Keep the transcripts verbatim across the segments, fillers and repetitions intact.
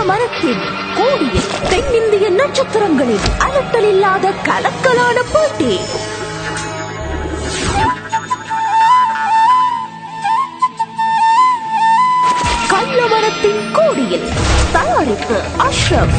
மரத்தின் கோடியில் தென்னிந்திய நட்சத்திரங்களின் அலட்டல் இல்லாத கலக்கலான போட்டி. கள்ளமரத்தின் கோடியில் தயாரிப்பு அஷ்ரப்.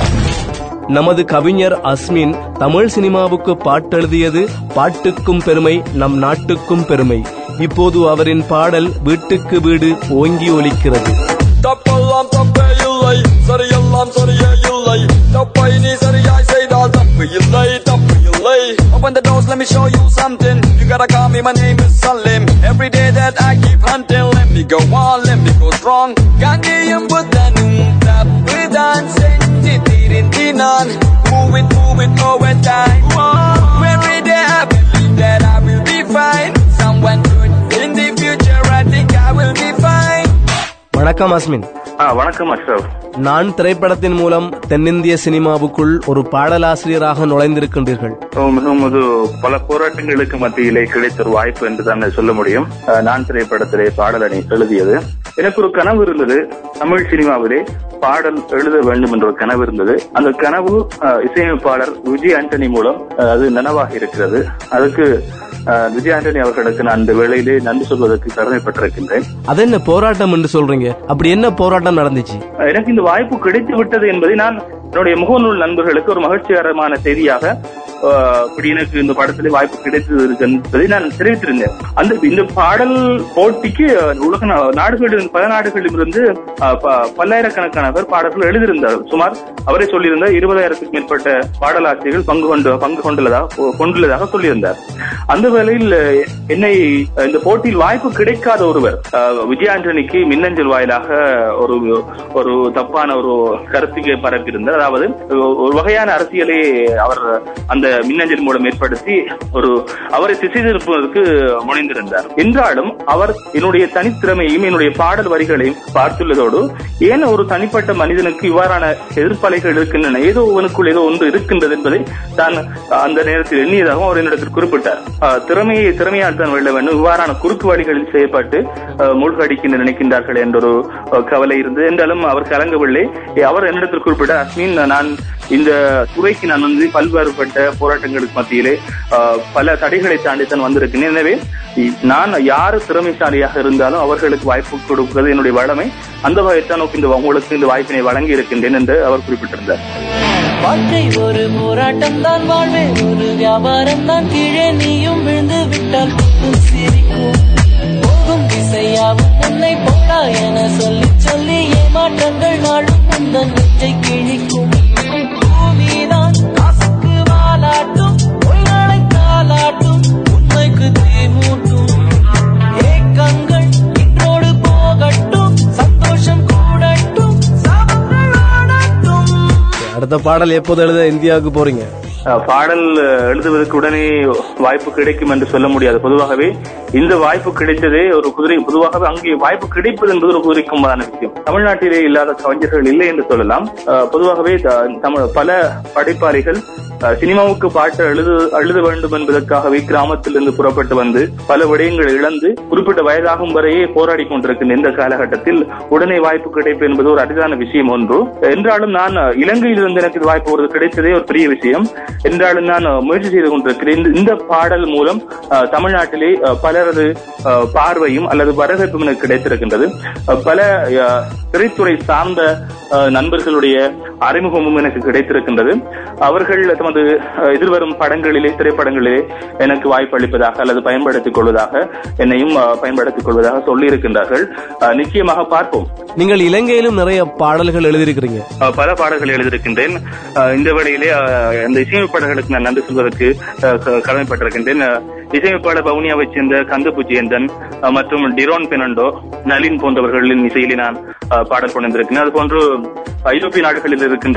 நமது கவிஞர் அஸ்மின் தமிழ் சினிமாவுக்கு பாட்டெழுதியது பாட்டுக்கும் பெருமை, நம் நாட்டுக்கும் பெருமை. இப்போது அவரின் பாடல் வீட்டுக்கு வீடு ஓங்கி ஒலிக்கிறது. தப்பெல்லாம் தப்பே இல்லை, சரியெல்லாம் சரியே இல்லை, தப்பை நீ சரியாய் செய்தால் தப்பு இல்லை, தப்பு இல்லை. Open the doors, let me show you something. You gotta call me, my name is Salim. Every day that I keep hunting, let me go on, let me go strong. Gandhiyam buddhanum tappu dhaan senji thirindinan. Move it, move it overtime. Every day I believe that I will be fine. Someone good in the future, I think I will be fine. வணக்கம் அஸ்மின். வணக்கம் அஷ்ரப். நான் திரைப்படத்தின் மூலம் தென்னிந்திய சினிமாவுக்குள் ஒரு பாடலாசிரியராக நுழைந்திருக்கின்றீர்கள். மிகவும் பல போராட்டங்களுக்கு மத்தியிலே கிடைத்த ஒரு வாய்ப்பு என்று தான் சொல்ல முடியும். நான் திரைப்படத்திலே பாடலணி எழுதியது. எனக்கு ஒரு கனவு இருந்தது, தமிழ் சினிமாவிலே பாடல் எழுத வேண்டும் என்ற ஒரு கனவு இருந்தது. அந்த கனவு இசையமைப்பாளர் விஜய் ஆண்டனி மூலம் அது நனவாக இருக்கிறது. அதுக்கு விஜய் ஆண்டனி அவர்களுக்கு நான் அந்த வேளையிலே நன்றி சொல்வதற்கு கடமைப்பட்டிருக்கின்றேன். அது என்ன போராட்டம் என்று சொல்றீங்க? அப்படி என்ன போராட்டம் நடந்துச்சு? எனக்கு இந்த வாய்ப்பு கிடைத்து விட்டது என்பதை நான் என்னுடைய முகநூல் நண்பர்களுக்கு ஒரு மகிழ்ச்சிகரமான செய்தியாக இப்படி எனக்கு இந்த படத்திலே வாய்ப்பு கிடைத்தது என்பதை நான் தெரிவித்திருந்தேன். அந்த இந்த பாடல் போட்டிக்கு உலக நாடுகளில் பல நாடுகளில் இருந்து பல்லாயிரக்கணக்கான பேர் பாடல்கள் எழுதியிருந்தார். சுமார் அவரே சொல்லியிருந்தார் இருபதாயிரத்துக்கு மேற்பட்ட பாடலாசிரியர்கள் பங்கு கொண்டு பங்கு கொண்டுள்ளதாக கொண்டுள்ளதாக சொல்லியிருந்தார். அந்த வேளையில் என்னை இந்த போட்டியில் வாய்ப்பு கிடைக்காத ஒருவர் விஜய் ஆண்டனிக்கு மின்னஞ்சல் வாயிலாக ஒரு ஒரு தப்பான ஒரு கருத்துக்கை பரப்பியிருந்தார். அதாவது ஒரு வகையான அரசியலை அவர் அந்த மின்னஞ்சல் மூலம் ஏற்படுத்தி ஒரு அவரை திசை திருப்புவதற்கு முனைந்திருந்தார். என்றாலும் அவர் என்னுடைய தனித்திறமையையும் என்னுடைய பாடல் வரிகளையும் பார்த்துள்ளதோடு ஏன் ஒரு தனிப்பட்ட மனிதனுக்கு இவ்வாறான எதிர்ப்பலைகள் இருக்கின்றன, ஏதோ அவனுக்குள் ஏதோ ஒன்று இருக்கின்றது என்பதை தான் அந்த நேரத்தில் எண்ணியதாகவும் அவர் என்னிடத்தில் குறிப்பிட்டார். திறமையை திறமையால் தான் வெல்ல வேண்டும், இவ்வாறான குறுக்கு வழிகளில் செய்யப்பட்டு மூழ்கடிக்க நினைக்கின்றார்கள் என்ற ஒரு கவலை இருந்தது. என்றாலும் அவர் கலங்கவில்லை. அவர் என்னிடத்தில் குறிப்பிட்டார், அஸ்மின், நான் இந்த துறைக்கு நான் வந்து பல்வேறுபட்ட போராட்டங்களுக்கு மத்தியிலே பல தடைகளை தாண்டித்தான் வந்திருக்கிறேன். எனவே நான் யாரு திறமைசாலியாக இருந்தாலும் அவர்களுக்கு வாய்ப்பு கொடுப்பது என்னுடைய வளமை. அந்த வகைத்தான் இந்த உங்களுக்கு இந்த வாய்ப்பினை வழங்கி இருக்கின்றேன் என்று அவர் குறிப்பிட்டிருந்தார். வாழ்க்கை ஒரு போராட்டம் தான், வாழ்வே ஒரு வியாபாரம் தான். கீழே நீயும் விழுந்து விட்டால் சிரிக்கும் போகும் திசையாவும் உன்னை போடா என சொல்லி சொல்லி ஏமாற்றங்கள் நாளும் உந்தன் நெஞ்சை கிழிக்கும். பூமிதான் காசுக்கு வாலாட்டும், பொய்களை தாலாட்டும், உண்மைக்கு தீமூட்டும். ஏக்கங்கள் இன்றோடு போகட்டும், சந்தோஷம் கூடட்டும், சாபங்கள் ஓடட்டும். அடுத்த பாடல் எப்போது எழுத இந்தியாவுக்கு போறீங்க? பாடல் எழுதுவதற்கு உடனே வாய்ப்பு கிடைக்கும் என்று சொல்ல முடியாது. பொதுவாகவே இந்த வாய்ப்பு கிடைத்ததே ஒரு குதிரை பொதுவாகவே அங்கே வாய்ப்பு கிடைப்பது என்பது ஒரு குதிரைக்குமான விஷயம். தமிழ்நாட்டிலே இல்லாத கவிஞர்கள் இல்லை என்று சொல்லலாம். பொதுவாகவே தமிழ் பல படைப்பாளிகள் சினிமாவுக்கு பாட்டு எழுத எழுத வேண்டும் என்பதற்காகவே கிராமத்திலிருந்து புறப்பட்டு வந்து பல விடயங்களை இழந்து குறிப்பிட்ட வயதாகும் வரையே போராடி கொண்டிருக்கின்ற இந்த காலகட்டத்தில் உடனே வாய்ப்பு கிடைப்பு என்பது ஒரு அரிதான விஷயம் ஒன்று. என்றாலும் நான் இலங்கையிலிருந்து எனக்கு வாய்ப்பு ஒரு கிடைத்ததே ஒரு பெரிய விஷயம். என்றாலும் நான் முயற்சி செய்து கொண்டிருக்கிறேன். இந்த பாடல் மூலம் தமிழ்நாட்டிலே பலரது பார்வையும் அல்லது வரவேற்பும் எனக்கு கிடைத்திருக்கின்றது. பல திரைத்துறை சார்ந்த நண்பர்களுடைய அறிமுகமும் எனக்கு கிடைத்திருக்கின்றது. அவர்கள் தமது எதிர்வரும் படங்களிலே திரைப்படங்களிலே எனக்கு வாய்ப்பு அளிப்பதாக அல்லது பயன்படுத்திக் கொள்வதாக என்னையும் பயன்படுத்திக் கொள்வதாக சொல்லி இருக்கின்றார்கள். நிச்சயமாக பார்ப்போம். நீங்கள் இலங்கையிலும் நிறைய பாடல்கள் எழுதியிருக்கிறீங்க. பல பாடல்கள் எழுதியிருக்கின்றேன். இந்த வேளையிலே அந்த இசையமைப்பாளர்களுக்கு நான் நன்றி சொல்வதற்கு கடமைப்பட்டிருக்கின்றேன். இசையமைப்பாளர் பவுனியாவை சேர்ந்த கந்தபுஜியந்தன் மற்றும் டிரோன் பெனண்டோ, நளின் போன்றவர்களின் இசையிலே நான் பாடல் கொண்டிருக்கிறேன். அதுபோன்று ஐரோப்பிய நாடுகளில் இருக்கின்ற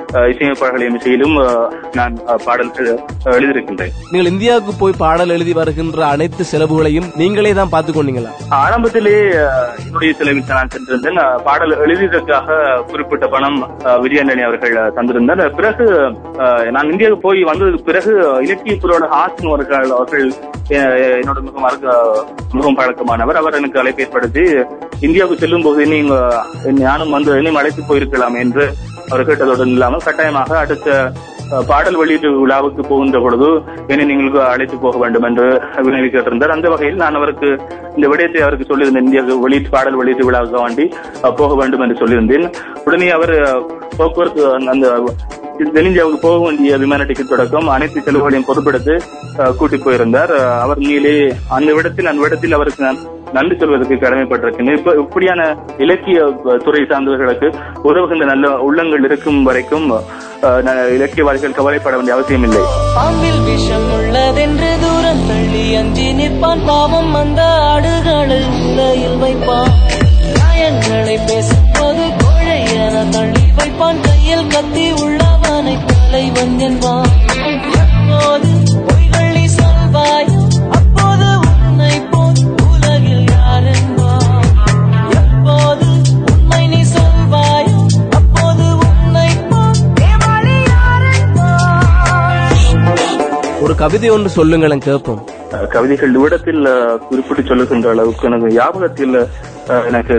இசையமைப்பாளர்களின் இசையிலும் நான் பாடல் எழுதியிருக்கின்றேன். நீங்கள் இந்தியாவுக்கு போய் பாடல் எழுதி வருகின்ற அனைத்து செலவுகளையும் நீங்களே தான் பார்த்துக் கொண்டீங்களா? ஆரம்பத்திலே என்னுடைய செலவில் நான் சென்றிருந்தேன். பாடல் எழுதியதற்காக குறிப்பிட்ட பணம் விஜயாண்டனி அவர்கள் தந்திருந்தார். பிறகு நான் இந்தியாவுக்கு போய் வந்ததுக்கு பிறகு இலக்கியத்துறையோட ஹாசன் அவர்கள் அவர்கள் என்னோட மிகவும் மிகவும் பழக்கமானவர். அவர் எனக்கு அழைப்பு ஏற்படுத்தி இந்தியாவுக்கு செல்லும் போது நீங்க ஞானம் வந்து என்னையும் அழைத்து போயிருக்கலாம் என்று அவர் கேட்டதுடன் இல்லாமல் கட்டாயமாக அடுத்த பாடல் வெளியீட்டு விழாவுக்கு போகின்ற பொழுது என்னை நீங்கள் அழைத்து போக வேண்டும் என்று வினவி கேட்டிருந்தார். அந்த வகையில் நான் அவருக்கு இந்த விடயத்தை அவருக்கு சொல்லியிருந்தேன். இந்தியாவுக்கு வெளியீட்டு பாடல் வெளியீட்டு விழாவுக்கு வேண்டி போக வேண்டும் என்று சொல்லியிருந்தேன். உடனே அவர் போக்குவரத்து அந்த தென்னிந்தியாவுக்கு போக வேண்டிய விமான டிக்கெட் தொடக்கம் அனைத்து செலவுகளையும் பொறுப்பெடுத்து கூட்டி போயிருந்தார். அவர் நீளே அந்த விடத்தில் அந்த விடத்தில் அவருக்கு நான் நன்றி சொல்வதற்கு கடமைப்பட்டிருக்கேன். இப்ப இப்படியான இலக்கிய துறை சார்ந்தவர்களுக்கு உதவுகின்ற நல்ல உள்ளங்கள் இருக்கும் வரைக்கும் இலக்கியவாதிகள் கவலைப்பட வேண்டிய அவசியம் இல்லை. பாம்பில் விஷம் உள்ளதென்று தூரம் தள்ளி அஞ்சி நிற்பான், பாவம் அந்த ஆடுகளை உலையில் வைப்பான், நியாயங்களை பேசும் போது கோழை என தள்ளி வைப்பான், கையில் கத்தி உள்ளவனை கொலை வந்தென்பான். எப்போது பொய்கள் நீ சொல்வாய் அப்போது உன்னை போல் உலகில் யார் என்பார், எப்போது உண்மை நீ சொல்வாய் அப்போது உன்னை போல் ஏமாளி யார் என்பார். ஒரு கவிதை ஒன்று சொல்லுங்களேன் கேட்போம். கவிதைகள் இவ்விடத்தில் குறிப்பிட்டு சொல்லுகின்ற அளவுக்கு எனக்கு ஞாபகத்தில் எனக்கு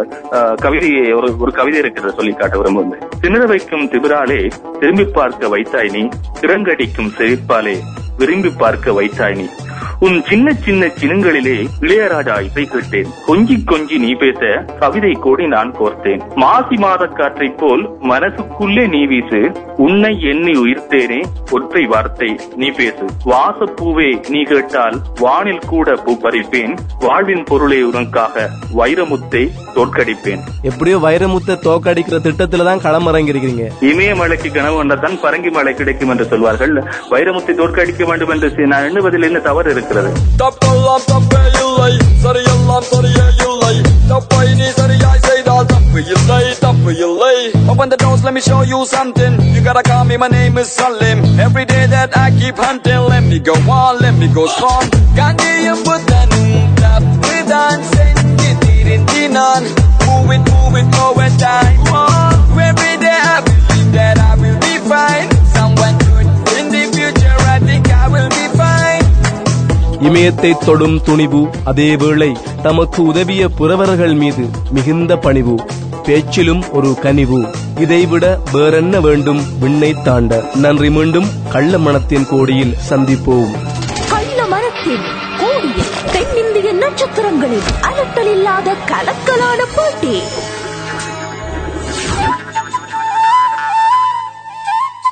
கவிதை ஒரு ஒரு கவிதை இருக்கிறத சொல்லி காட்ட விரும்புகிறேன். திமிர வைக்கும் திமிராலே திரும்பி பார்க்க வைத்தாய் நீ, திறங்கடிக்கும் செழிப்பாலே விரும்பி பார்க்க வைத்தாய் நீ, உன் சின்ன சின்ன சின்னங்களிலே இளையராஜா இசை கேட்டேன், கொஞ்சி கொஞ்சி நீ பேச கவிதை கோடி நான் கோர்த்தேன், மாசி மாத காற்றை போல் மனசுக்குள்ளே நீ வீசு, உன்னை எண்ணி உயிர்த்தேனே ஒற்றை வார்த்தை நீ பேசு, வாசப்பூவே நீ கேட்டால் வானில் கூட பூ பறிப்பேன், வாழ்வின் பொருளே உனக்காக வைரமுத்தை தோற்கடிப்பேன். எப்படியோ வைரமுத்தை தோற்கடிக்கிற திட்டத்தில்தான் களமிறங்கி இருக்கிறீங்க. இமயமலைக்கு கனவு வந்ததான் பரங்கி மலை கிடைக்கும் என்று சொல்வார்கள். வைரமுத்தை தோற்கடிக்க வேண்டும் என்று நான் எண்ணுவதில் என்ன தவறு இருக்கிறது? தப்பெல்லாம் தப்பே இல்லை, சரியெல்லாம் சரியே இல்லை, தப்பை நீ சரியாய் செய்தால் தப்பு இல்லை, தப்பு இல்லை. Open the doors, let me show you something. You gotta call me, my name is Salim. Every day that I keep hunting, let me go on, let me go strong. Gandiyan butanum tap dancing, gitirin dinan, move it, move it, over time. Every day I believe that I will be fine. Someone good in the future, I think I will be fine. இமயத்தை தொடும் துணிவு, அதே வேளை தமக்கு உதவிய புரவர்கள் மீது மிகுந்த பணிவு, பேச்சிலும் ஒரு கனிவு, இதைவிட வேறென்ன வேண்டும் விண்ணை தாண்ட. நன்றி. மீண்டும் கள்ள மனத்தின் கோடியில் சந்திப்போம். கள்ள மனத்தின் கோடியில் தென்னிந்திய நட்சத்திரங்களின் அலட்டல் இல்லாத கலக்கலான போட்டி.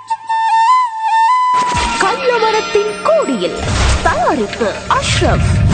கள்ள மனத்தின் கோடியில் தயாரிப்பு அஷ்ரப்.